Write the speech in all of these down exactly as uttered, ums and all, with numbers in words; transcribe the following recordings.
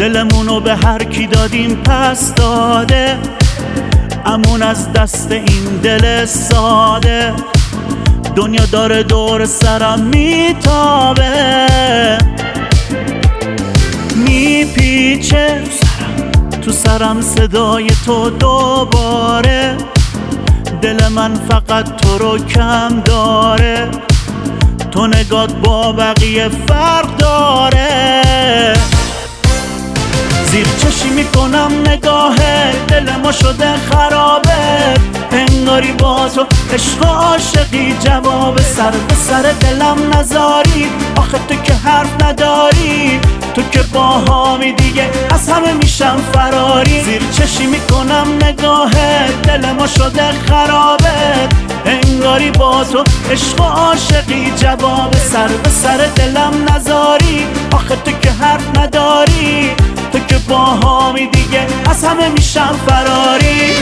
دلمونو به هر کی دادیم پس داده، امون از دست این دل ساده. دنیا داره دور سرم میتابه، میپیچه تو سرم صدای تو دوباره. دل من فقط تو رو کم داره، تو نگات با بقیه فرق داره. زیر چشی میکنم نگاهه، دل ما شده خرابه. انگاری با تو عشق و عاشقی، جواب سر به سر دلم نذاری. آخه تو که حرف نداری، تو که باهامی دیگه از همه میشم فراری. زیر چشی میکنم نگاهه، دل ما شده خرابه. انگاری با تو عشق و عاشقی، جواب سر به سر دلم نذاری. آخه تو که حرف نداری، تو که باهامی دیگه از همه میشم فراری.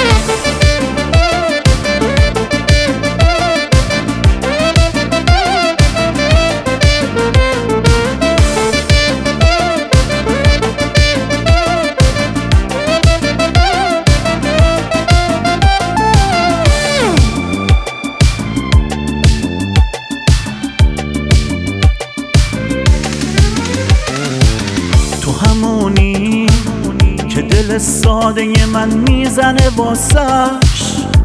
تو همونی که دل ساده من میزنه واسش،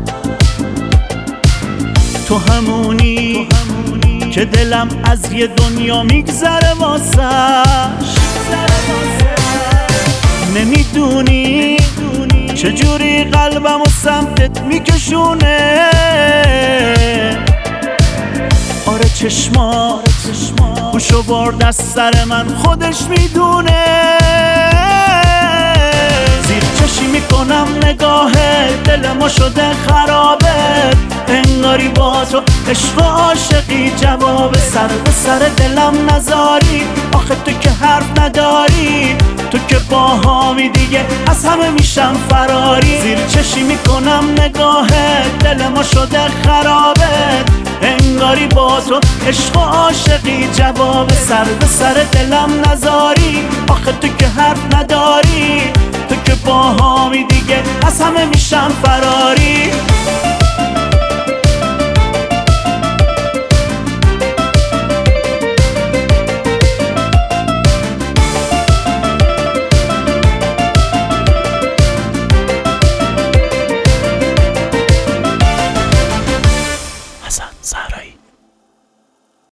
تو همونی که دلم از یه دنیا میگذره واسش. نمیدونی چجوری قلبم و سمتت میکشونه. آره چشما گوشو برد از سر من، خودش میدونه. زیر چشی میکنم نگاهه، دل ما شده خرابه. انگاری با تو عشق و عاشقی، جواب سر به سر دلم نذاری. آخه تو که حرف نداری، تو که باهامی دیگه از همه میشم فراری. زیر چشی میکنم نگاهه، دل ما شده خرابه. انگاری با تو عشق و عاشقی، جواب سر به سر دلم نذاری. آخه تو که حرف نداری، تو که باهامی دیگه از همه میشم فراری.